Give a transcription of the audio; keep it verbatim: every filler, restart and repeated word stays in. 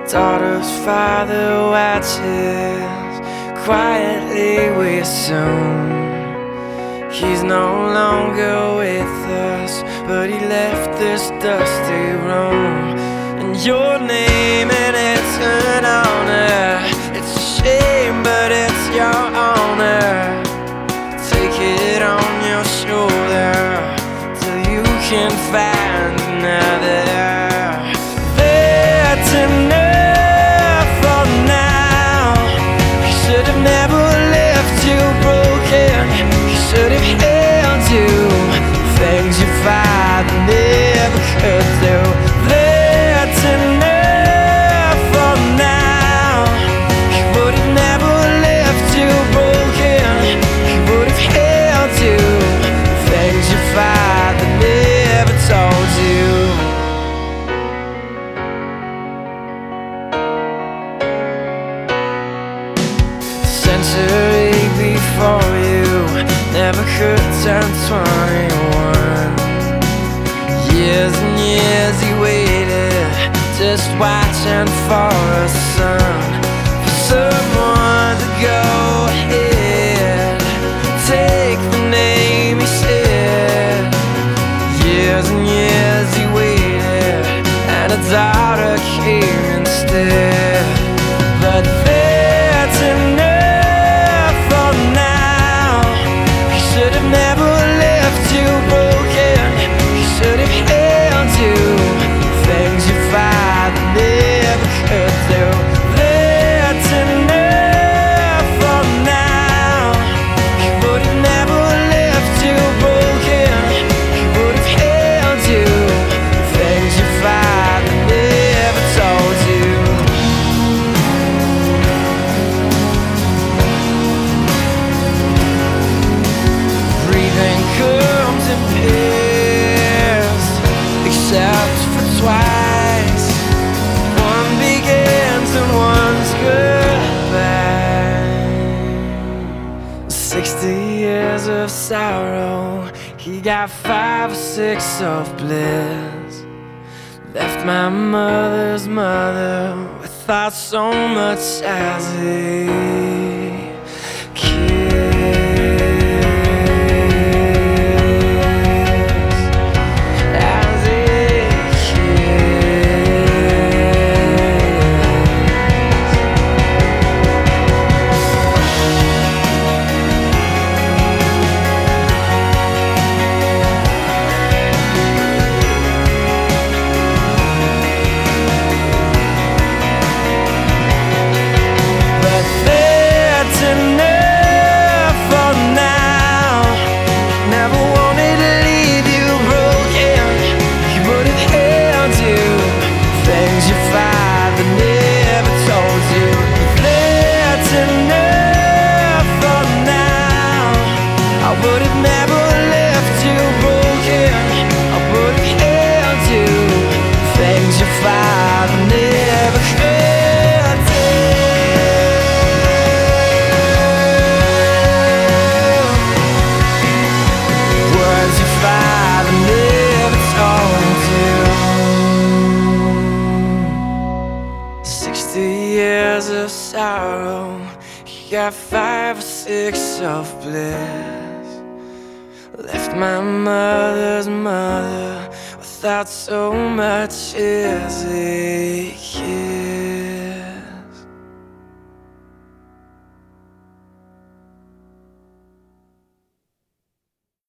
Daughter's father watches quietly we assume he's no longer with us, but he left this dusty room. And your name, and it's an honor. It's a shame, but it's your honor. Take it on your shoulder till you can find another. That's enough for now. He should have never left you broken. He should have held you. Things your father never could do. That's enough for now. He would have never left you broken. He would have held you. Things your father never told you. Century before you never could turn twenty-one. Years and years he waited, just watching for a son, for someone to go ahead, take the name he said. Years and years he waited, and a daughter came instead. But that's enough for now. He should have never left you broken. He should have held you. Things your father never could do. That's enough for now. He would have never left you broken. He would have held you. Things your father never told you. Breathing comes in pairs, except for twice. One begins and one's goodbye. Sixty years of sorrow, he got five or six of bliss. Left my mother's mother without so much as a kiss. Years of sorrow, he got five or six of bliss. Left my mother's mother without so much as a kiss.